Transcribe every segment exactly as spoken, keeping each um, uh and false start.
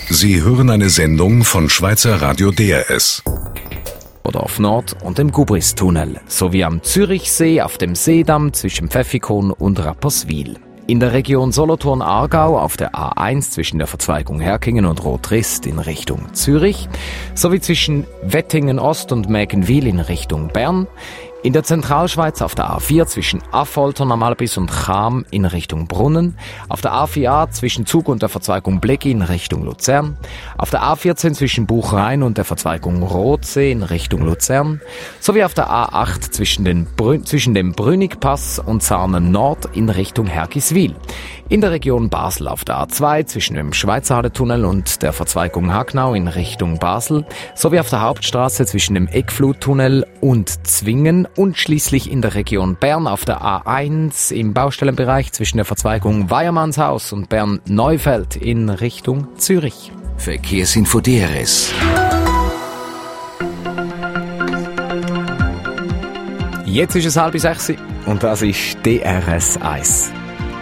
Sie hören eine Sendung von Schweizer Radio D R S. Oder Nord und dem Gubris-Tunnel, sowie am Zürichsee auf dem Seedamm zwischen Pfäffikon und Rapperswil. In der Region Solothurn-Aargau auf der A eins zwischen der Verzweigung Herkingen und Rotrist in Richtung Zürich, sowie zwischen Wettingen-Ost und Mägenwil in Richtung Bern. In der Zentralschweiz auf der A vier zwischen Affoltern am Albis und Cham in Richtung Brunnen, auf der A vier A zwischen Zug und der Verzweigung Blecki in Richtung Luzern, auf der A vierzehn zwischen Buchrain und der Verzweigung Rothsee in Richtung Luzern, sowie auf der A acht zwischen, den Brü- zwischen dem Brünigpass und Sarnen Nord in Richtung Hergiswil. In der Region Basel auf der A zwei zwischen dem Schweizerhalletunnel und der Verzweigung Hagnau in Richtung Basel, sowie auf der Hauptstraße zwischen dem Eckfluttunnel und Zwingen und schließlich in der Region Bern auf der A eins im Baustellenbereich zwischen der Verzweigung Weiermannshaus und Bern-Neufeld in Richtung Zürich. Verkehrsinfo D R S. Jetzt ist es halb sechs und das ist D R S eins.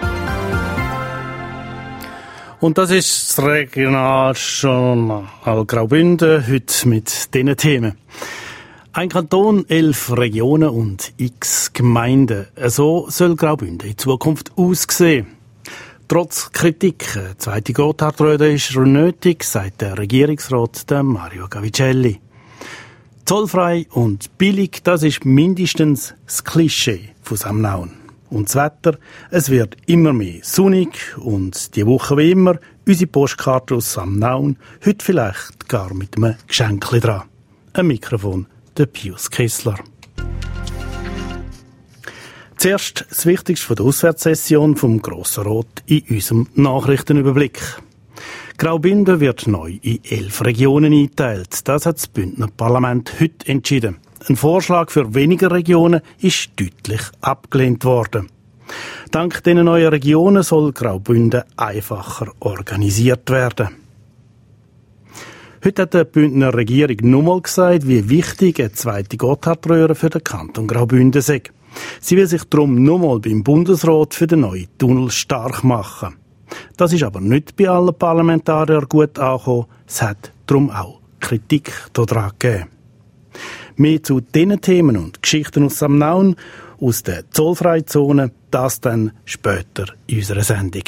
Und das ist das Regionaljournal Graubünden, heute mit diesen Themen. Ein Kanton, elf Regionen und x Gemeinden. So soll Graubünden in Zukunft aussehen. Trotz Kritik, eine zweite Gotthardröhre ist nötig, sagt der Regierungsrat der Mario Gavicelli. Zollfrei und billig, das ist mindestens das Klischee von Samnaun. Und das Wetter, es wird immer mehr sonnig und die Woche wie immer unsere Postkarte aus Samnaun, heute vielleicht gar mit einem Geschenkli dran. Ein Mikrofon, der Pius Kessler. Zuerst das Wichtigste von der Auswärtssession vom Grossen Rat in unserem Nachrichtenüberblick. Graubünden wird neu in elf Regionen eingeteilt. Das hat das Bündner Parlament heute entschieden. Ein Vorschlag für weniger Regionen ist deutlich abgelehnt worden. Dank diesen neuen Regionen soll Graubünden einfacher organisiert werden. Heute hat die Bündner Regierung nochmal gesagt, wie wichtig eine zweite Gotthardröhre für den Kanton Graubünden sei. Sie will sich darum nochmal beim Bundesrat für den neuen Tunnel stark machen. Das ist aber nicht bei allen Parlamentariern gut angekommen. Es hat darum auch Kritik daran gegeben. Mehr zu diesen Themen und Geschichten aus Samnaun, aus der Zollfreizone, das dann später in unserer Sendung.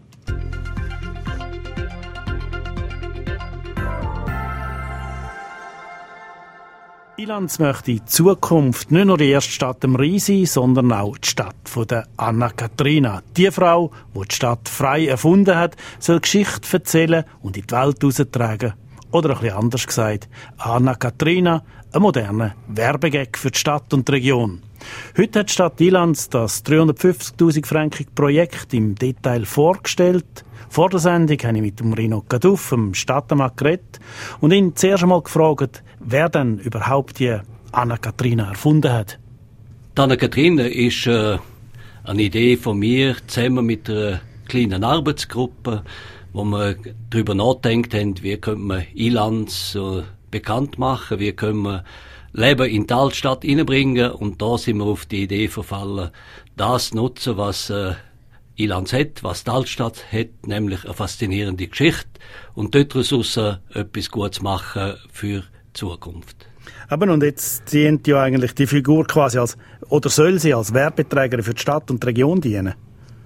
Ilanz möchte in Zukunft nicht nur die erste Stadt am Rhein sein, sondern auch die Stadt von der Anna-Katrina. Die Frau, die die Stadt frei erfunden hat, soll Geschichte erzählen und in die Welt heraustragen. Oder ein bisschen anders gesagt, Anna-Katrina, ein moderner Werbegag für die Stadt und die Region. Heute hat die Stadt Ilanz das dreihundertfünfzigtausend Franken Projekt im Detail vorgestellt. Vor der Sendung habe ich mit dem Rino Kaduff, dem Stadtmann, geredet und ihn zuerst einmal gefragt, wer denn überhaupt die Anna-Katrina erfunden hat. Die Anna-Katrina ist äh, eine Idee von mir, zusammen mit einer kleinen Arbeitsgruppe, wo wir darüber nachdenkt haben, wie können wir Ilanz äh, bekannt machen, wie können wir Leben in die Altstadt hineinbringen, und da sind wir auf die Idee verfallen, das nutzen, was äh, Ilanz hat, was die Altstadt hat, nämlich eine faszinierende Geschichte, und dort raus etwas Gutes machen für die Zukunft. Aber und jetzt dient ja eigentlich die Figur quasi als, oder soll sie als Werbeträgerin für die Stadt und die Region dienen?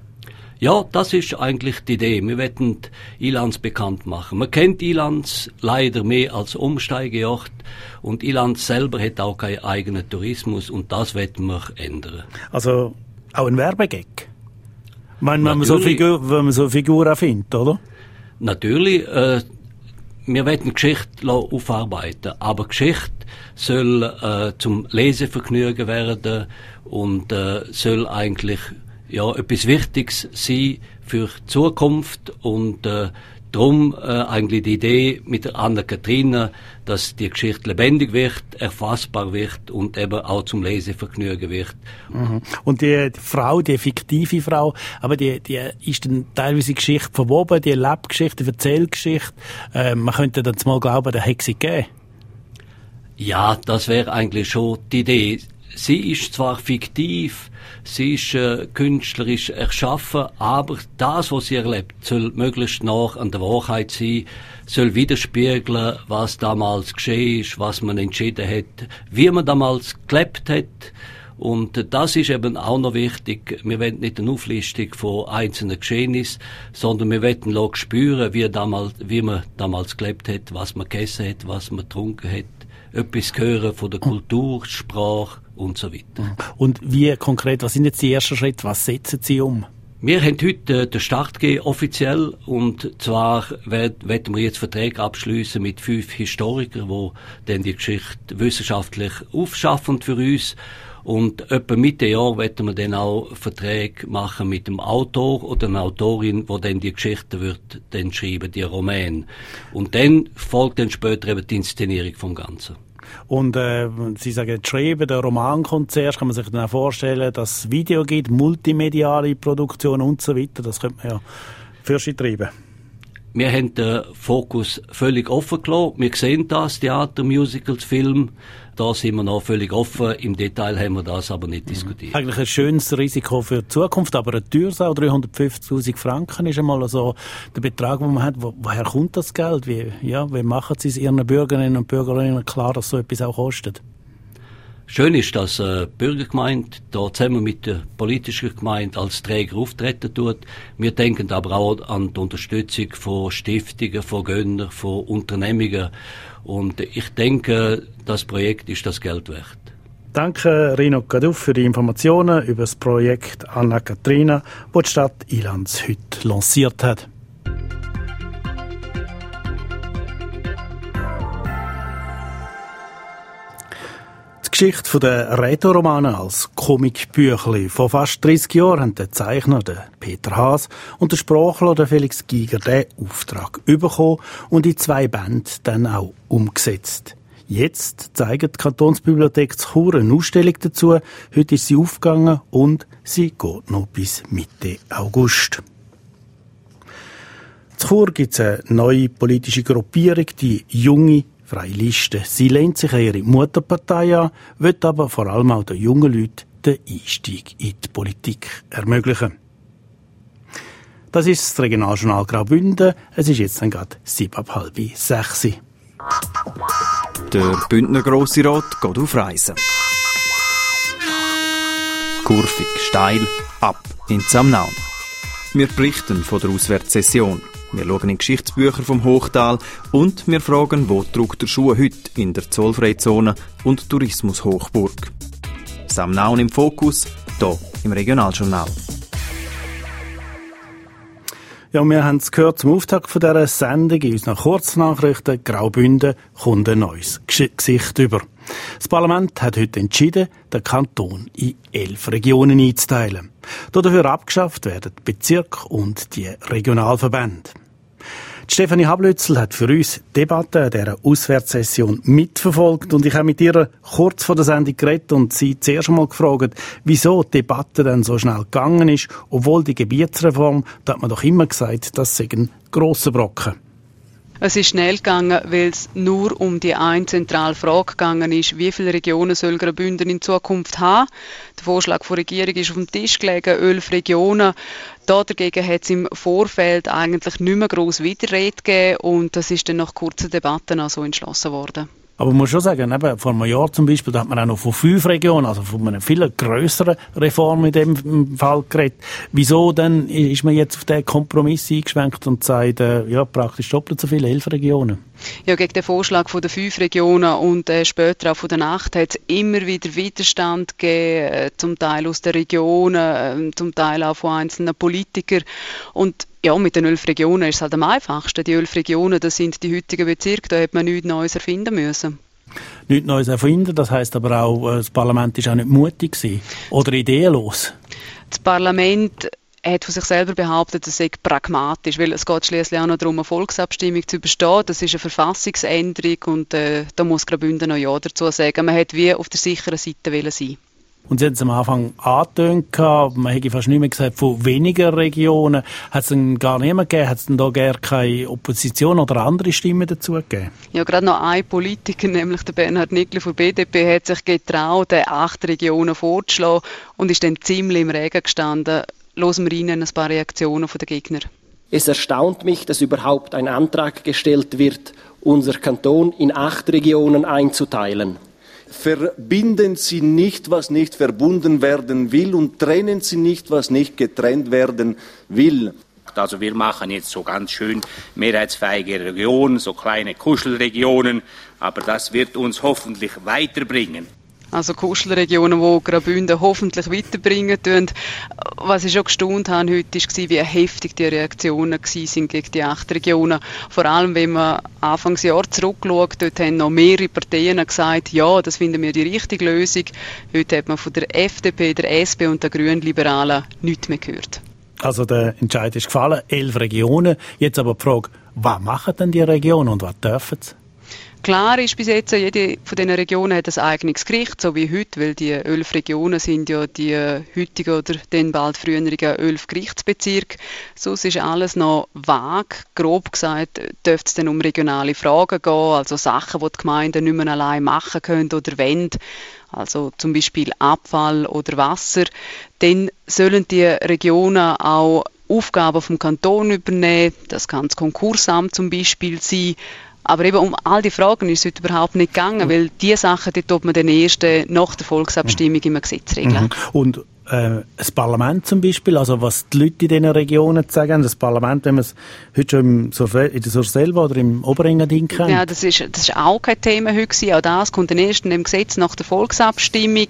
Ja, das ist eigentlich die Idee. Wir wollen Ilanz bekannt machen. Man kennt Ilanz leider mehr als Umsteigeort, und Ilanz selber hat auch keinen eigenen Tourismus, und das wollen wir ändern. Also auch ein Werbegag? Ich meine, wenn man so Figur, wenn man so Figuren findet, oder? Natürlich, äh, wir wollen Geschichte aufarbeiten, aber Geschichte soll äh, zum Lesevergnügen werden und äh, soll eigentlich ja etwas Wichtiges sein für die Zukunft, und äh, darum äh, eigentlich die Idee mit der Anna-Katrina, dass die Geschichte lebendig wird, erfassbar wird und eben auch zum Lesevergnügen wird. Mhm. Und die, die Frau, die fiktive Frau, aber die, die ist dann teilweise Geschichte verwoben, die Lebgeschichte, die Erzählgeschichte. Äh, man könnte dann mal glauben, da hätte sie gegeben. Ja, das wäre eigentlich schon die Idee. sie ist zwar fiktiv, sie ist äh, künstlerisch erschaffen, aber das, was sie erlebt, soll möglichst nah an der Wahrheit sein, soll widerspiegeln, was damals geschehen ist, was man entschieden hat, wie man damals gelebt hat. Und das ist eben auch noch wichtig. Wir wollen nicht eine Auflistung von einzelnen Geschehnissen, sondern wir wollen spüren, wie, damals, wie man damals gelebt hat, was man gegessen hat, was man getrunken hat, etwas hören von der Kultur, Sprache und so weiter. Und wie konkret, was sind jetzt die ersten Schritte, was setzen Sie um? Wir haben heute den Start gegeben, offiziell, und zwar werden wir jetzt Verträge abschließen mit fünf Historikern, die dann die Geschichte wissenschaftlich aufschaffen für uns. Und etwa Mitte Jahr werden wir dann auch Verträge machen mit dem Autor oder einer Autorin, die dann die Geschichte wird dann schreiben, die Roman. Und dann folgt dann später eben die Inszenierung vom Ganzen. Und äh, Sie sagen, schreiben, der Roman kommt zuerst, kann man sich dann auch vorstellen, dass es Video gibt, multimediale Produktion und so weiter. Das könnte man ja für sich treiben. Wir haben den Fokus völlig offen gelassen. Wir sehen das, Theater, Musicals, Film. Da sind wir noch völlig offen. Im Detail haben wir das aber nicht mhm. diskutiert. Eigentlich ein schönes Risiko für die Zukunft, aber eine Türsau, dreihundertfünfzigtausend Franken ist einmal so der Betrag, den man hat. Wo, woher kommt das Geld? Wie, ja, wie machen Sie es Ihren Bürgerinnen und Bürgerinnen klar, dass so etwas auch kostet? Schön ist, dass äh, die Bürgergemeinde da zusammen mit der politischen Gemeinde als Träger auftreten tut. Wir denken aber auch an die Unterstützung von Stiftungen, von Gönnern, von Unternehmungen. Und ich denke, das Projekt ist das Geld wert. Danke Rino Caduff für die Informationen über das Projekt Anna Katrina, das die Stadt Ilanz heute lanciert hat. Die Geschichte der Rätoromane als Comicbüchli. Vor fast dreissig Jahren haben der Zeichner, der Peter Haas, und der Sprachler, der Felix Giger, den Auftrag bekommen und in zwei Bänden dann auch umgesetzt. Jetzt zeigt die Kantonsbibliothek zu Chur eine Ausstellung dazu. Heute ist sie aufgegangen und sie geht noch bis Mitte August. Zu Chur gibt es eine neue politische Gruppierung, die junge Freie Liste. Sie lehnt sich an ihre Mutterpartei an, will aber vor allem auch den jungen Leuten den Einstieg in die Politik ermöglichen. Das ist das Regionaljournal Graubünden. Es ist jetzt dann gerade sieben ab halb sechs. Der Bündner Grosse Rat geht auf Reisen. Kurvig, steil, ab in Zamnaun. Wir berichten von der Auswärtssession. Wir schauen in Geschichtsbücher vom Hochtal und wir fragen, wo trug der Schuh heute in der Zollfreizone und Tourismushochburg. Zamnaun im Fokus, hier im Regionaljournal. Ja, wir haben es gehört zum Auftakt von dieser Sendung in unseren Kurznachrichten. Graubünden kommt ein neues Gesicht über. Das Parlament hat heute entschieden, den Kanton in elf Regionen einzuteilen. Dafür abgeschafft werden die Bezirke und die Regionalverbände. Die Stefanie Hablützel hat für uns die Debatte an dieser Auswärtssession mitverfolgt und ich habe mit ihr kurz vor der Sendung geredet und sie zuerst einmal gefragt, wieso die Debatte dann so schnell gegangen ist, obwohl die Gebietsreform, da hat man doch immer gesagt, das sei ein grosser Brocken. Es ist schnell gegangen, weil es nur um die eine zentrale Frage gegangen ist, wie viele Regionen soll Graubünden in Zukunft haben. Der Vorschlag der Regierung ist auf dem Tisch gelegen, elf Regionen. Da dagegen hat es im Vorfeld eigentlich nicht mehr gross Widerrede gegeben und das ist dann nach kurzen Debatten auch so entschlossen worden. Aber man muss schon sagen, eben, vor einem Jahr zum Beispiel, da hat man auch noch von fünf Regionen, also von einer viel grösseren Reform in dem Fall geredet. Wieso denn ist man jetzt auf den Kompromiss eingeschwenkt und sagt, äh, ja, praktisch doppelt so viele, elf Regionen? Ja, gegen den Vorschlag von den fünf Regionen und äh, später auch von der Nacht hat es immer wieder Widerstand gegeben, äh, zum Teil aus den Regionen, äh, zum Teil auch von einzelnen Politikern. Und ja, mit den elf Regionen ist es halt am einfachsten. Die elf Regionen, das sind die heutigen Bezirke, da hätte man nichts Neues erfinden müssen. Nichts Neues erfinden, das heisst aber auch, das Parlament war auch nicht mutig gewesen oder ideenlos. Das Parlament hat von sich selber behauptet, es sei pragmatisch, weil es geht schliesslich auch noch darum, eine Volksabstimmung zu überstehen. Das ist eine Verfassungsänderung und äh, da muss Graubünden noch Ja dazu sagen. Man hat wie auf der sicheren Seite wollen sein. Und Sie haben es am Anfang angetönt, man hätte fast nicht mehr gesagt, von weniger Regionen. Hat es denn gar niemand gegeben? Hat es denn da gar keine Opposition oder andere Stimmen dazu gegeben? Ja, gerade noch ein Politiker, nämlich der Bernhard Nickli von B D P, hat sich getraut, acht Regionen vorzuschlagen und ist dann ziemlich im Regen gestanden. Hören wir rein ein paar Reaktionen der Gegner. Es erstaunt mich, dass überhaupt ein Antrag gestellt wird, unser Kanton in acht Regionen einzuteilen. Verbinden Sie nicht, was nicht verbunden werden will, und trennen Sie nicht, was nicht getrennt werden will. Also wir machen jetzt so ganz schön mehrheitsfähige Regionen, so kleine Kuschelregionen, aber das wird uns hoffentlich weiterbringen. Also Kuschelregionen, die Graubünden hoffentlich weiterbringen tun. Was ich schon gestaunt habe heute, war, wie heftig die Reaktionen waren gegen die acht Regionen. Vor allem, wenn man Anfangsjahr zurückschaut, dort haben noch mehrere Parteien gesagt, ja, das finden wir die richtige Lösung. Heute hat man von der F D P, der S P und der Grünliberalen nichts mehr gehört. Also der Entscheid ist gefallen, elf Regionen. Jetzt aber die Frage, was machen denn die Regionen und was dürfen sie? Klar ist bis jetzt, jede von diesen Regionen hat ein eigenes Gericht, so wie heute, weil die elf Regionen sind ja die heutigen oder dann bald früheren elf Gerichtsbezirke. Sonst ist alles noch vage. Grob gesagt dürfte es dann um regionale Fragen gehen, also Sachen, die die Gemeinden nicht mehr allein machen können oder wollen, also zum Beispiel Abfall oder Wasser. Dann sollen die Regionen auch Aufgaben vom Kanton übernehmen, das kann das Konkursamt zum Beispiel sein. Aber eben um all die Fragen ist es heute überhaupt nicht gegangen, weil diese Sachen, die tut man dann erst nach der Volksabstimmung im Gesetz regeln. Mhm. Und äh, das Parlament zum Beispiel, also was die Leute in diesen Regionen zu sagen haben, das Parlament, wenn man es heute schon im Sur- in der Surselva oder im Oberengadin kennt? Ja, das ist, das ist auch kein Thema heute gewesen. Auch das kommt dann erst in dem Gesetz nach der Volksabstimmung.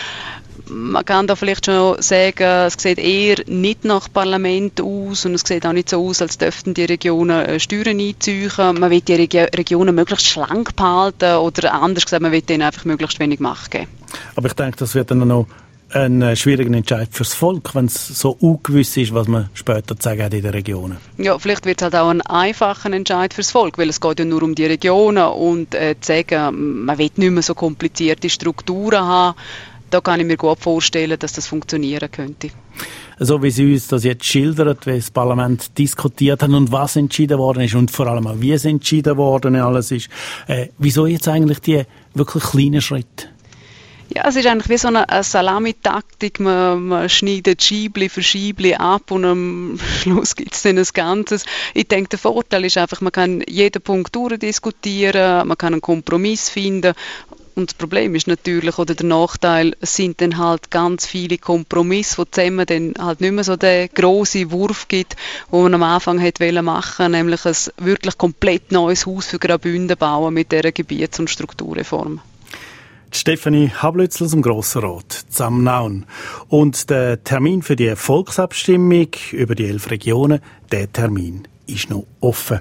Man kann da vielleicht schon sagen, es sieht eher nicht nach Parlament aus und es sieht auch nicht so aus, als dürften die Regionen Steuern einziehen. Man will die Regi- Regionen möglichst schlank behalten oder anders gesagt, man will denen einfach möglichst wenig Macht geben. Aber ich denke, das wird dann noch ein schwieriger Entscheid fürs Volk, wenn es so ungewiss ist, was man später zu sagen hat in den Regionen. Ja, vielleicht wird es halt auch ein einfacher Entscheid fürs Volk, weil es geht ja nur um die Regionen und äh, zu sagen, man will nicht mehr so komplizierte Strukturen haben. Da kann ich mir gut vorstellen, dass das funktionieren könnte. So wie Sie uns das jetzt schildern, wie das Parlament diskutiert hat und was entschieden worden ist und vor allem auch wie es entschieden worden alles ist. Äh, wieso jetzt eigentlich die wirklich kleinen Schritte? Ja, es ist eigentlich wie so eine, eine Salamitaktik. Man, man schneidet Scheibli für Scheibli ab und am Schluss gibt es dann ein Ganzes. Ich denke, der Vorteil ist einfach, man kann jeden Punkt durchdiskutieren, man kann einen Kompromiss finden. Und das Problem ist natürlich, oder der Nachteil, es sind dann halt ganz viele Kompromisse, die zusammen dann halt nicht mehr so den grossen Wurf gibt, den man am Anfang hätte machen wollen, nämlich ein wirklich komplett neues Haus für Graubünden bauen mit dieser Gebiets- und Strukturreform. Stefanie Hablützl aus dem Grossen Rat, Zamnaun. Und der Termin für die Volksabstimmung über die elf Regionen, der Termin ist noch offen.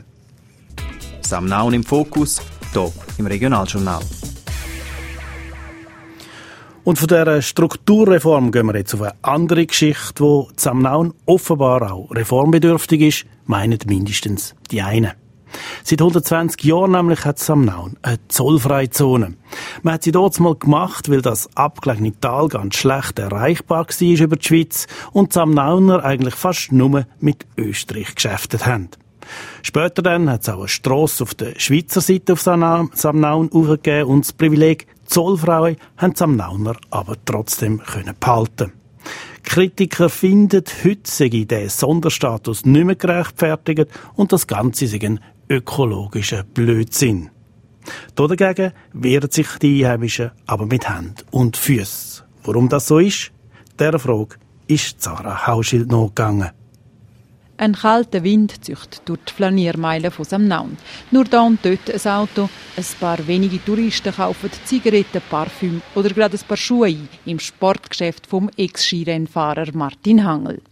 Zamnaun im Fokus, hier im Regionaljournal. Und von dieser Strukturreform gehen wir jetzt auf eine andere Geschichte, wo Zamnaun offenbar auch reformbedürftig ist, meinen mindestens die einen. Seit hundertzwanzig Jahren nämlich hat Zamnaun eine zollfreie Zone. Man hat sie dort mal gemacht, weil das abgelegene Tal ganz schlecht erreichbar war über die Schweiz und Zamnauner eigentlich fast nur mit Österreich geschäftet haben. Später dann hat es auch eine Strasse auf der Schweizer Seite auf Zamnaun aufgegeben und das Privileg Zollfrei haben Zamnauner aber trotzdem können behalten. Kritiker finden, heute sei der Sonderstatus nicht mehr gerechtfertigt und das Ganze sei ein ökologischer Blödsinn. Dagegen wehren sich die Einheimischen aber mit Händen und Füßen. Warum das so ist, dieser Frage ist Sarah Hauschild nachgegangen. Ein kalter Wind zieht durch die Flaniermeile von Zamnaun. Nur da und dort ein Auto. Ein paar wenige Touristen kaufen Zigaretten, Parfüm oder gerade ein paar Schuhe ein im Sportgeschäft vom Ex-Skirennfahrer Martin Hangl.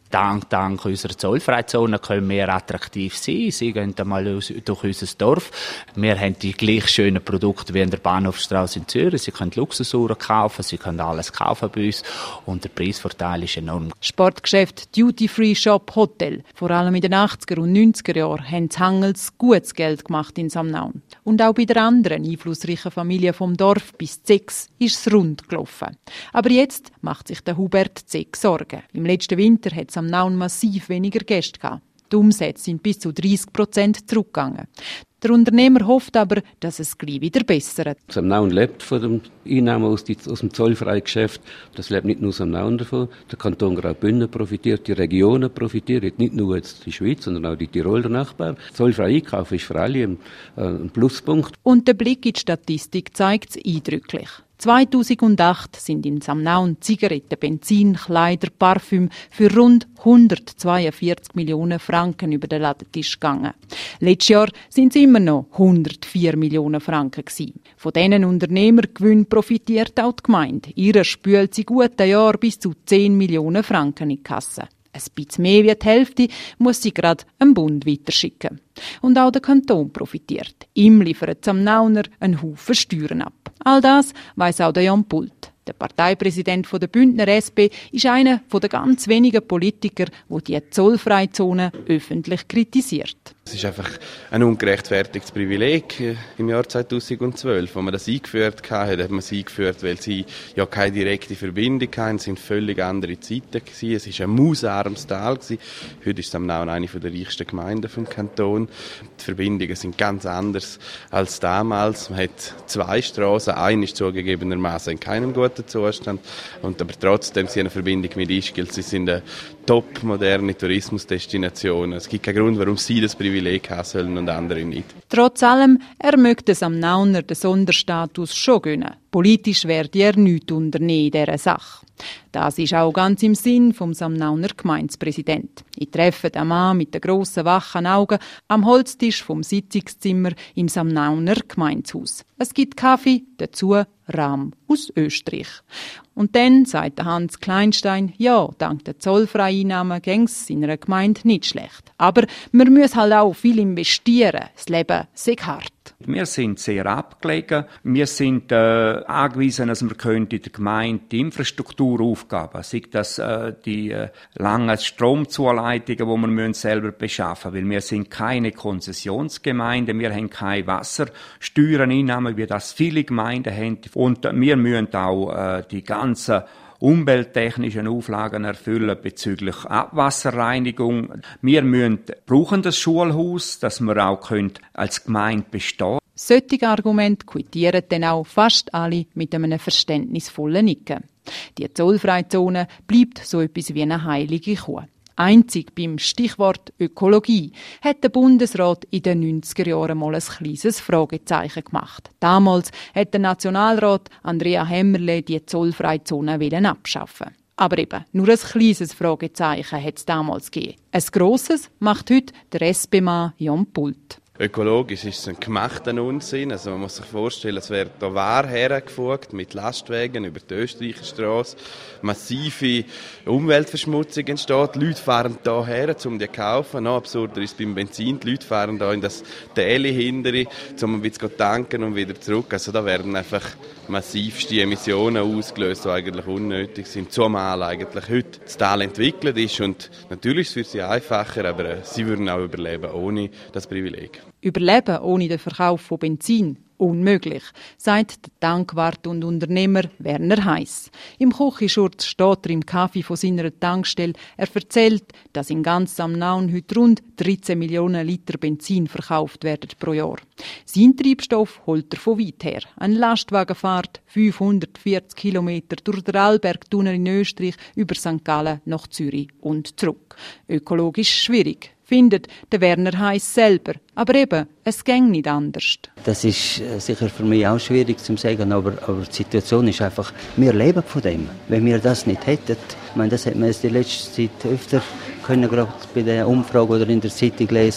Dank, dank unserer Zollfreizone können wir attraktiv sein. Sie gehen einmal durch unser Dorf. Wir haben die gleich schönen Produkte wie in der Bahnhofstrasse in Zürich. Sie können Luxusuhren kaufen, Sie können alles kaufen bei uns und der Preisvorteil ist enorm. Sportgeschäft, Duty-Free Shop, Hotel. Vor allem in den achtziger und neunziger Jahren haben die Hangels gutes Geld gemacht in Samnaun. Und auch bei der anderen einflussreichen Familie vom Dorf bis Zex ist es rund gelaufen. Aber jetzt macht sich der Hubert Zeck Sorgen. Im letzten Winter hat Samnaun massiv weniger Gäste gehabt. Die Umsätze sind bis zu dreißig Prozent zurückgegangen. Der Unternehmer hofft aber, dass es gleich wieder bessert. Samnaun lebt von den Einnahmen aus, die, aus dem zollfreien Geschäft. Das lebt nicht nur Samnaun davon. Der Kanton Graubünden profitiert, die Regionen profitieren, nicht nur jetzt die Schweiz, sondern auch die Tiroler Nachbarn. Zollfrei Einkauf ist für alle ein, äh, ein Pluspunkt. Und der Blick in die Statistik zeigt es eindrücklich. zweitausendacht sind in Samnaun Zigaretten, Benzin, Kleider, Parfüm für rund hundertzweiundvierzig Millionen Franken über den Ladentisch gegangen. Letztes Jahr sind es immer noch hundertvier Millionen Franken gewesen. Von diesen Unternehmergewinn profitiert auch die Gemeinde. Ihre spült sie guten Jahr bis zu zehn Millionen Franken in die Kasse. Ein bisschen mehr wie die Hälfte muss sie gerade am Bund weiterschicken. Und auch der Kanton profitiert. Ihm liefert Samnauner einen Haufen Steuern ab. All das weiss auch der Jan Pult. Der Parteipräsident der Bündner S P ist einer der ganz wenigen Politiker, der die Zollfreizone öffentlich kritisiert. Es ist einfach ein ungerechtfertigtes Privileg im Jahr zweitausendzwölf. Als man das eingeführt hat, hat man es eingeführt, weil sie ja keine direkte Verbindung hatten. Es waren völlig andere Zeiten. Es war ein mausarmes Tal. Heute ist Samnaun eine der reichsten Gemeinden vom Kanton. Die Verbindungen sind ganz anders als damals. Man hat zwei Straßen. Eine ist zugegebenermaßen in keinem guten Zustand. Und aber trotzdem sind eine Verbindung mit Ischgl. Sie sind eine top moderne Tourismusdestination. Es gibt keinen Grund, warum sie das Privileg haben sollen und andere nicht. Trotz allem, er möchte Samnauner den Sonderstatus schon gönnen. Politisch werde er nichts unternehmen in dieser Sache. Das ist auch ganz im Sinn vom Samnauner Gemeindepräsident. Ich treffe den Mann mit den grossen, wachen Augen am Holztisch vom Sitzungszimmer im Samnauner Gemeindehaus. Es gibt Kaffee, dazu Rahm aus Österreich. Und dann sagt Hans Kleinstein, ja, dank der Zollfreieinnahmen ging es seiner Gemeinde nicht schlecht. Aber man muss halt auch viel investieren. Das Leben sei hart. Wir sind sehr abgelegen. Wir sind äh, angewiesen, dass wir in der Gemeinde die Infrastruktur aufgaben, sei das äh, die äh, langen Stromzuleitungen, die wir müssen selber beschaffen müssen. Weil wir sind keine Konzessionsgemeinde, wir haben keine Wassersteuereinnahmen, wie das viele Gemeinden haben. Und äh, wir müssen auch äh, die ganzen umwelttechnischen Auflagen erfüllen bezüglich Abwasserreinigung. Wir müssen, brauchen das Schulhaus, dass wir auch können als Gemeinde bestehen können. Solche Argumente quittieren dann auch fast alle mit einem verständnisvollen Nicken. Die Zollfreizone bleibt so etwas wie eine heilige Kuh. Einzig beim Stichwort Ökologie hat der Bundesrat in den neunziger Jahren mal ein kleines Fragezeichen gemacht. Damals hat der Nationalrat Andrea Hemmerle die Zollfreizone abschaffen. Aber eben, nur ein kleines Fragezeichen hat es damals gegeben. Ein grosses macht heute der S P-Mann Jan Pult. Ökologisch ist es ein gemachter Unsinn. Also man muss sich vorstellen, es wird hier Ware hergefugt mit Lastwagen über die Österreicherstrasse. Massive Umweltverschmutzung entsteht. Die Leute fahren hierher, um die zu kaufen. Noch absurder ist beim Benzin. Die Leute fahren hier in das Täli hintere, um ein bisschen zu tanken und wieder zurück. Also da werden einfach massivste Emissionen ausgelöst, die eigentlich unnötig sind. Zumal eigentlich heute das Tal entwickelt ist. Und natürlich ist es für sie einfacher, aber sie würden auch überleben ohne das Privileg. Überleben ohne den Verkauf von Benzin? Unmöglich, sagt der Tankwart und Unternehmer Werner Heiss. Im Küchenschurz steht er im Kaffee von seiner Tankstelle. Er erzählt, dass in ganz Samnaun heute rund dreizehn Millionen Liter Benzin verkauft werden pro Jahr. Sein Treibstoff holt er von weit her. Eine Lastwagenfahrt fünfhundertvierzig Kilometer durch den Arlbergtunnel in Österreich über Sankt Gallen nach Zürich und zurück. Ökologisch schwierig, findet der Werner Heiss selber. Aber eben, es ging nicht anders. Das ist sicher für mich auch schwierig zu sagen, aber, aber die Situation ist einfach, wir leben von dem. Wenn wir das nicht hätten, ich meine, das hat man in der letzten Zeit öfter können, gerade bei der Umfrage oder in der Zeitung lesen,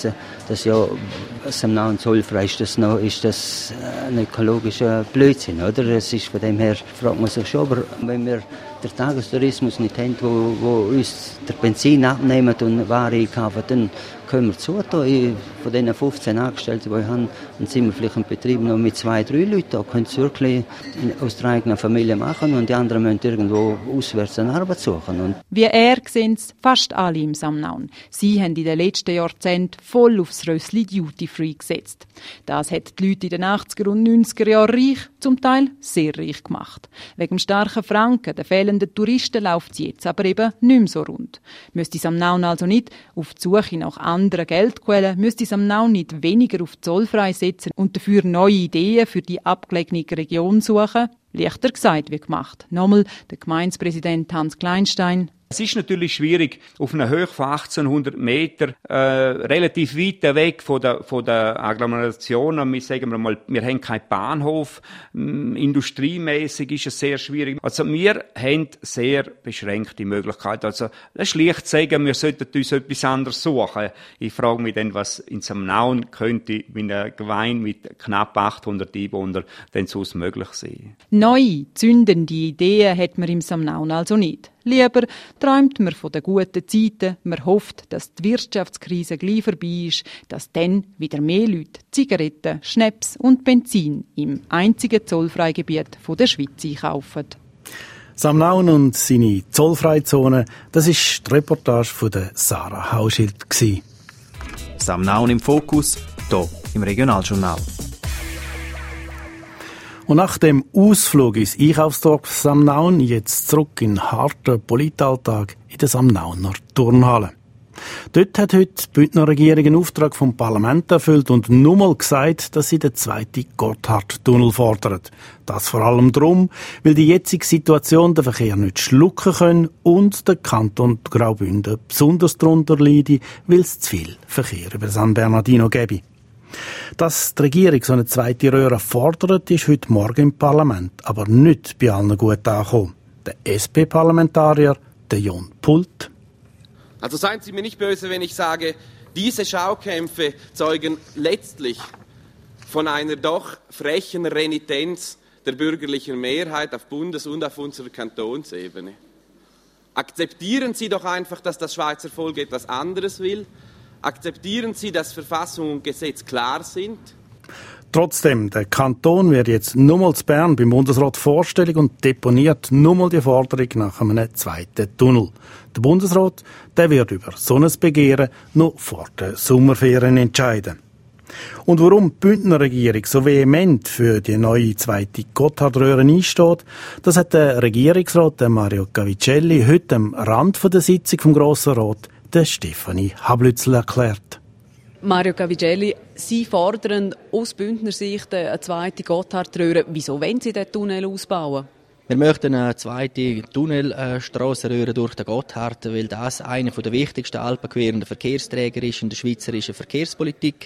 dass ja Samnaun zollfrei ist, das noch, ist das ein ökologischer Blödsinn, oder? Es ist von dem her, fragt man sich schon, aber wenn wir den Tagestourismus nicht haben, wo, wo uns der Benzin abnehmen und Ware einkaufen, dann können wir zutun. Von diesen fünfzehn Angestellten, die ich habe, dann sind wir vielleicht im Betrieb noch mit zwei, drei Leuten. Da können sie wirklich aus der eigenen Familie machen und die anderen müssen irgendwo auswärts eine Arbeit suchen. Und wie er sehen es fast alle im Samnaun. Sie haben in den letzten Jahrzehnten voll aufs Rössli Duty Free gesetzt. Das hat die Leute in den achtziger und neunziger Jahren reich, zum Teil sehr reich gemacht. Wegen dem starken Franken, den fehlenden Touristen läuft es jetzt aber eben nicht mehr so rund. Müsste Samnaun also nicht auf die Suche nach anderen Geldquellen, müsste Samnaun nicht weniger auf zollfrei setzen und dafür neue Ideen für die abgelegene Region suchen? Leichter gesagt wie gemacht. Nochmal der Gemeindepräsident Hans Kleinstein. Es ist natürlich schwierig, auf einer Höhe von achtzehnhundert Meter, äh, relativ weit weg von der, von der Agglomeration. Wir sagen wir mal, wir haben keinen Bahnhof. Industriemäßig ist es sehr schwierig. Also wir haben sehr beschränkte Möglichkeiten. Also das ist leicht zu sagen, wir sollten uns etwas anderes suchen. Ich frage mich dann, was in Samnaun könnte mit einer Gemeinde mit knapp achthundert Einwohnern denn sonst möglich sein. Neue, zündende Ideen hat man im Samnaun also nicht. Lieber träumt man von den guten Zeiten, man hofft, dass die Wirtschaftskrise gleich vorbei ist, dass dann wieder mehr Leute Zigaretten, Schnaps und Benzin im einzigen Zollfreigebiet der Schweiz einkaufen. Samnaun und seine Zollfreizone, das ist die Reportage von der Sarah Hauschild. Samnaun im Fokus, hier im Regionaljournal. Und nach dem Ausflug ins Einkaufsdorf Samnaun jetzt zurück in den harten Politalltag in der Samnauner Turnhalle. Dort hat heute die Bündner Regierung einen Auftrag vom Parlament erfüllt und nur mal gesagt, dass sie den zweiten Gotthardtunnel fordert. Das vor allem darum, weil die jetzige Situation den Verkehr nicht schlucken können und der Kanton Graubünden besonders darunter leide, weil es zu viel Verkehr über San Bernardino gäbe. Dass die Regierung so eine zweite Röhre fordert, ist heute Morgen im Parlament, aber nicht bei allen gut angekommen. Der S P-Parlamentarier, der Jon Pult. Also seien Sie mir nicht böse, wenn ich sage, diese Schaukämpfe zeugen letztlich von einer doch frechen Renitenz der bürgerlichen Mehrheit auf Bundes- und auf unserer Kantonsebene. Akzeptieren Sie doch einfach, dass das Schweizer Volk etwas anderes will. Akzeptieren Sie, dass Verfassung und Gesetz klar sind? Trotzdem, der Kanton wird jetzt nur mal zu Bern beim Bundesrat vorstellig und deponiert nur mal die Forderung nach einem zweiten Tunnel. Der Bundesrat, der wird über so ein Begehren noch vor den Sommerferien entscheiden. Und warum die Bündner Regierung so vehement für die neue zweite Gotthardröhre einsteht, das hat der Regierungsrat der Mario Cavicelli heute am Rand der Sitzung vom Grossen Rat der Stefanie Hablützel erklärt. Mario Cavicelli, Sie fordern aus Bündner Sicht eine zweite Gotthardröhre. Wieso wollen Sie den Tunnel ausbauen? Wir möchten eine zweite Tunnelstrassenröhre durch den Gotthard, weil das einer der wichtigsten alpenquerenden Verkehrsträger ist in der schweizerischen Verkehrspolitik.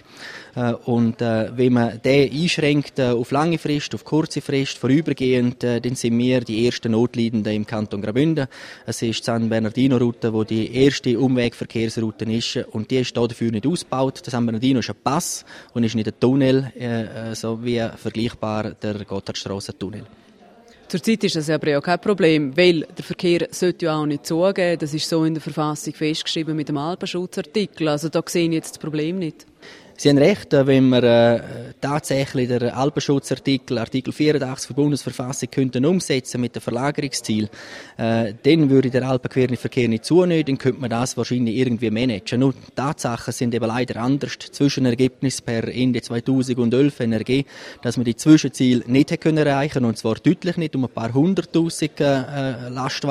Und wenn man den einschränkt auf lange Frist, auf kurze Frist, vorübergehend, dann sind wir die ersten Notleidenden im Kanton Graubünden. Es ist die San Bernardino-Route, die die erste Umwegverkehrsroute ist, und die ist dafür nicht ausgebaut. Der San Bernardino ist ein Pass und ist nicht ein Tunnel, so wie vergleichbar der Gotthardstrassentunnel. Zurzeit ist das aber ja kein Problem, weil der Verkehr sollte ja auch nicht zugeben. Das ist so in der Verfassung festgeschrieben mit dem Alpenschutzartikel. Also da sehe ich jetzt das Problem nicht. Sie haben recht, wenn wir äh, tatsächlich den Alpenschutzartikel, Artikel vierundachtzig der Bundesverfassung könnten umsetzen mit dem Verlagerungsziel, äh, dann würde der alpenquerende Verkehr nicht zunehmen, dann könnte man das wahrscheinlich irgendwie managen. Nur die Tatsachen sind eben leider anders. Das Zwischenergebnis per Ende zweitausendelf N R G, dass man die Zwischenziele nicht hätte können erreichen, und zwar deutlich nicht, um ein paar hunderttausend äh,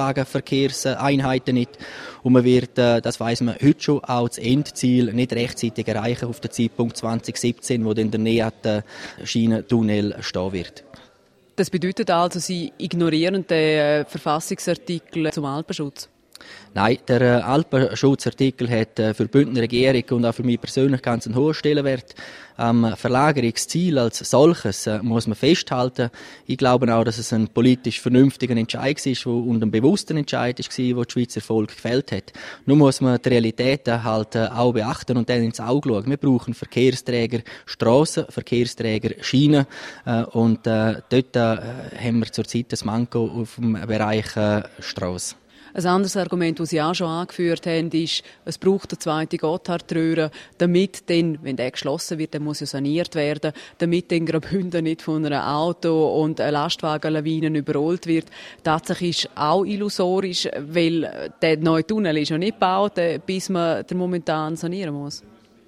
Lastwagenverkehrseinheiten nicht. Und man wird, äh, das weiss man heute schon, auch das Endziel nicht rechtzeitig erreichen auf den Zeitpunkt zwanzig siebzehn, wo dann der N E A T-Schienentunnel stehen wird. Das bedeutet also, Sie ignorieren den Verfassungsartikel zum Alpenschutz? Nein, der äh, Alpenschutzartikel hat äh, für die Bündner Regierung und auch für mich persönlich ganz einen hohen Stellenwert. Am ähm, Verlagerungsziel als solches äh, muss man festhalten. Ich glaube auch, dass es ein politisch vernünftiger Entscheid war und ein bewusster Entscheid war, den das Schweizer Volk gefällt hat. Nun muss man die Realitäten halt äh, auch beachten und dann ins Auge schauen. Wir brauchen Verkehrsträger Strassen, Verkehrsträger Schienen äh, und äh, dort äh, haben wir zurzeit das Manko auf dem Bereich äh, Strasse. Ein anderes Argument, das Sie auch schon angeführt haben, ist, es braucht eine zweite Gotthardröhre, damit dann, wenn der geschlossen wird, dann muss ja saniert werden, damit dann Graubünden nicht von einem Auto und einer Lastwagenlawine überrollt wird. Tatsächlich ist auch illusorisch, weil der neue Tunnel ist ja nicht gebaut, bis man den momentan sanieren muss.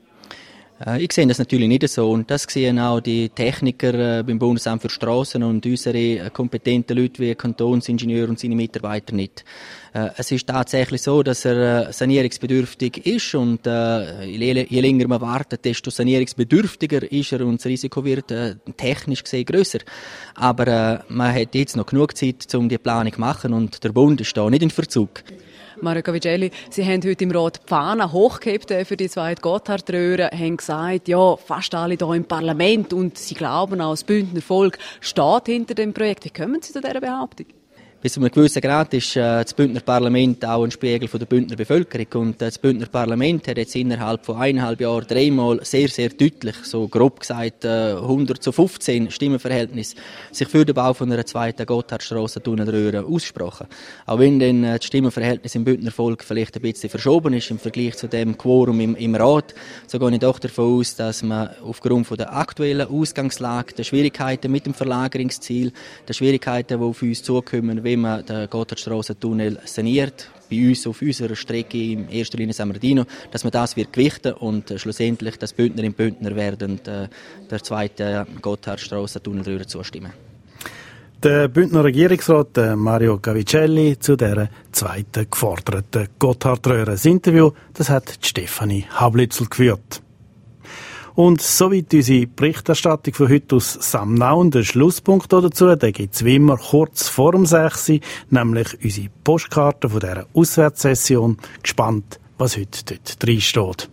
Ich sehe das natürlich nicht so und das sehen auch die Techniker beim Bundesamt für Strassen und unsere kompetenten Leute wie Kantonsingenieur und seine Mitarbeiter nicht. Es ist tatsächlich so, dass er sanierungsbedürftig ist und je länger man wartet, desto sanierungsbedürftiger ist er und das Risiko wird technisch gesehen grösser. Aber man hat jetzt noch genug Zeit, um die Planung zu machen und der Bund ist da nicht in Verzug. Mario Cavicelli, Sie haben heute im Rat die Fahne hochgehebt für die zweite Gotthardröhre, haben gesagt, ja, fast alle hier im Parlament und Sie glauben auch, das Bündner Volk steht hinter dem Projekt. Wie kommen Sie zu dieser Behauptung? Bis zu einem gewissen Grad ist äh, das Bündner Parlament auch ein Spiegel von der Bündner Bevölkerung. Und äh, das Bündner Parlament hat jetzt innerhalb von eineinhalb Jahren dreimal sehr, sehr deutlich, so grob gesagt, äh, hundert zu fünfzehn Stimmenverhältnis, sich für den Bau von einer zweiten Gotthardstrasse-Tunnelröhre ausgesprochen. Auch wenn dann äh, das Stimmenverhältnis im Bündner Volk vielleicht ein bisschen verschoben ist im Vergleich zu dem Quorum im, im Rat, so gehe ich doch davon aus, dass man aufgrund von der aktuellen Ausgangslage, der Schwierigkeiten mit dem Verlagerungsziel, der Schwierigkeiten, die auf uns zukommen, wenn man den Gotthardstrassentunnel saniert, bei uns auf unserer Strecke in erster Linie San Martino, dass man das wird gewichten und äh, schlussendlich das Bündner im Bündner werden äh, der zweiten Gotthardstrassentunnelröhre zustimmen. Der Bündner Regierungsrat äh, Mario Cavicelli zu der zweiten geforderten Gotthardröhre. Das Interview, das hat Stefanie Hablitzel geführt. Und soweit unsere Berichterstattung von heute aus Samnau. Und der Schlusspunkt dazu, den gibt's wie immer kurz vor dem sechs, nämlich unsere Postkarte von dieser Auswärtssession. Gespannt, was heute dort drin steht.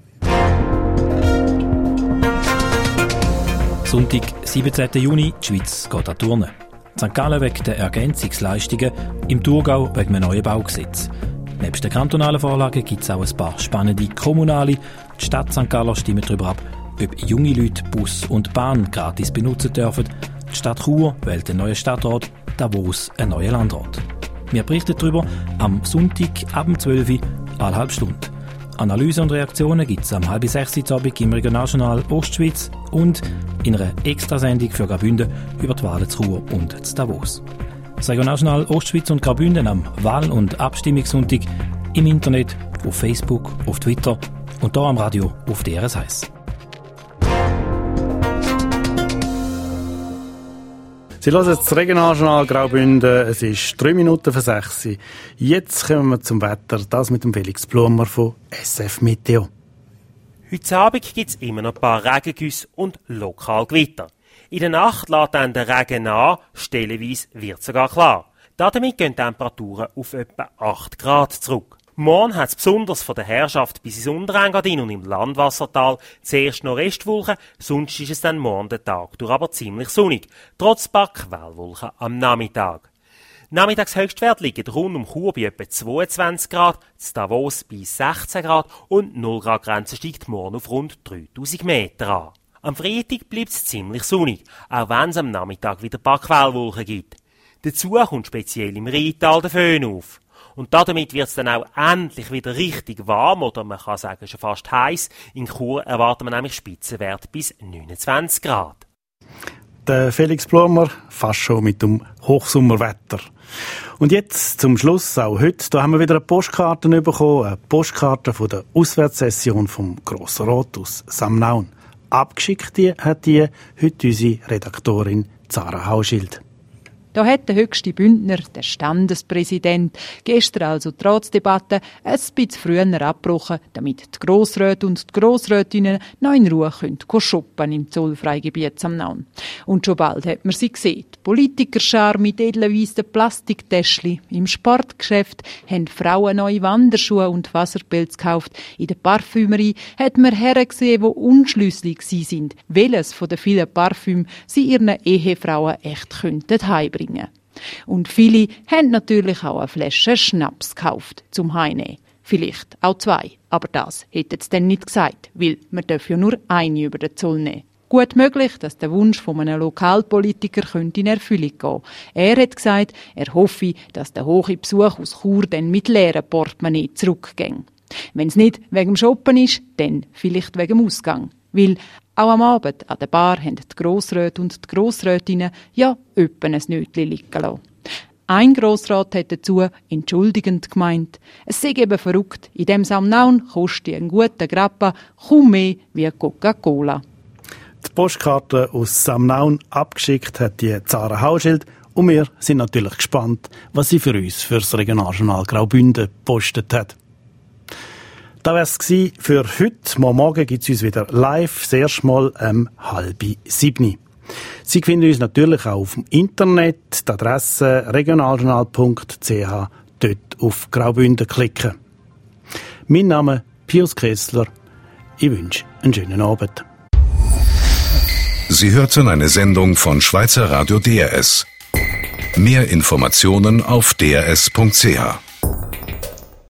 Sonntag, siebzehnten Juni, die Schweiz geht an Turnen. Sankt Gallen wegen der Ergänzungsleistungen, im Thurgau wegen einem neuen Baugesetz. Neben den kantonalen Vorlagen gibt es auch ein paar spannende kommunale. Die Stadt Sankt Gallen stimmt darüber ab, ob junge Leute Bus und Bahn gratis benutzen dürfen. Die Stadt Chur wählt einen neuen Stadtrat, Davos einen neuen Landrat. Wir berichten darüber am Sonntag ab zwölf Uhr, eine halbe Stunde. Analyse und Reaktionen gibt es am halb sechs Uhr Abend im Regionaljournal Ostschweiz und in einer Extrasendung für Graubünden über die Wahlen zu Chur und zu Davos. Das Regionaljournal Ostschweiz und Graubünden am Wahl- und Abstimmungssonntag im Internet, auf Facebook, auf Twitter und hier am Radio auf D R S eins. Sie hören jetzt das Regionaljournal Graubünden. Es ist drei Minuten vor sechs. Jetzt kommen wir zum Wetter. Das mit dem Felix Blumer von S F Meteo. Heute Abend gibt es immer noch ein paar Regengüsse und lokal Gewitter. In der Nacht lässt dann der Regen nach, stellenweise wird sogar klar. Damit gehen die Temperaturen auf etwa acht Grad zurück. Morgen hat es besonders von der Herrschaft bis ins Unterengadin und im Landwassertal zuerst noch Restwolken, sonst ist es dann morgen den Tag durch aber ziemlich sonnig, trotz ein paar Quellwolken am Nachmittag. Nachmittagshöchstwert liegen rund um Chur bei etwa zweiundzwanzig Grad, zu Davos bei sechzehn Grad und null Grad Grenze steigt morgen auf rund dreitausend Meter an. Am Freitag bleibt es ziemlich sonnig, auch wenn es am Nachmittag wieder ein paar Quellwolken gibt. Dazu kommt speziell im Rheintal der Föhn auf. Und damit wird es dann auch endlich wieder richtig warm, oder man kann sagen schon fast heiß. In Chur erwarten wir nämlich Spitzenwert bis neunundzwanzig Grad. Der Felix Blumer, fast schon mit dem Hochsommerwetter. Und jetzt zum Schluss, auch heute, da haben wir wieder eine Postkarte bekommen, eine Postkarte von der Auswärtssession vom Grossen Rat aus Samnaun. Abgeschickt hat die heute unsere Redaktorin Zara Hauschild. Da hat der höchste Bündner, der Standespräsident, gestern also die Ratsdebatte ein bisschen früher abgebrochen, damit die Grossräte und die Grossrätinnen noch in Ruhe können shoppen im Zollfreigebiet Samnaun. Und schon bald hat man sie gesehen. Die Politikerschar mit edelweisen Plastiktäschchen. Im Sportgeschäft haben Frauen neue Wanderschuhe und Wasserpilze gekauft. In der Parfümerie hat man Herren gesehen, die unschlüssig sind, welches von den vielen Parfümen sie ihren Ehefrauen echt könnten heimbringen. Und viele haben natürlich auch eine Flasche Schnaps gekauft zum Heimnehmen. Vielleicht auch zwei, aber das hätten sie dann nicht gesagt, weil man darf ja nur eine über den Zoll nehmen. Gut möglich, dass der Wunsch von einem Lokalpolitiker könnte in Erfüllung gehen. Er hat gesagt, er hoffe, dass der hohe Besuch aus Chur dann mit leeren Portemonnaie zurückgeht. Wenn es nicht wegen dem Shoppen ist, dann vielleicht wegen dem Ausgang. Weil auch am Abend an der Bar haben die Grossräte und die Grossrätinnen ja öppe ein Nötchen liegen lassen. Ein Grossrat hat dazu entschuldigend gemeint, es sei eben verrückt, in dem Samnaun kostet ein guter Grappa kaum mehr wie Coca-Cola. Die Postkarte aus Samnaun abgeschickt hat die Zara Hauschild und wir sind natürlich gespannt, was sie für uns für das Regionaljournal Graubünden gepostet hat. Das war es für heute. Morgen gibt es uns wieder live, das erste Mal um halb sieben. Sie finden uns natürlich auch auf dem Internet, die Adresse regionaljournal punkt c h, dort auf Graubünden klicken. Mein Name ist Pius Kessler. Ich wünsche einen schönen Abend. Sie hörten eine Sendung von Schweizer Radio D R S. Mehr Informationen auf d r s punkt c h.